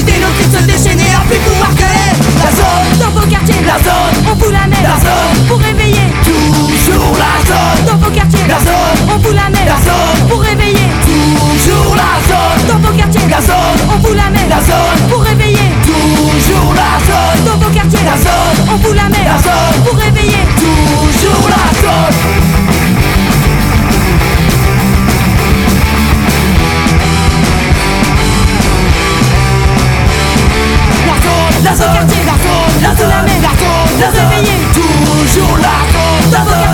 Quitter nos cris de se déchaîner, à plus pouvoir gueuler. La zone, Dans vos quartiers, la zone, on vous la met. la zone, Pour réveiller. toujours la zone. Dans vos quartiers, La zone, on vous la met. la zone, Pour réveiller. toujours la zone. Dans vos quartiers, La zone, on vous la met. la zone, Pour réveiller. toujours la zone. Dans vos quartiers, La zone, on vous la met. la zone, Pour réveiller. toujours la zone. La zone, Dans vos quartiers, la zone, on vous la met. la zone, Pour réveiller. toujours la zone. Dans vos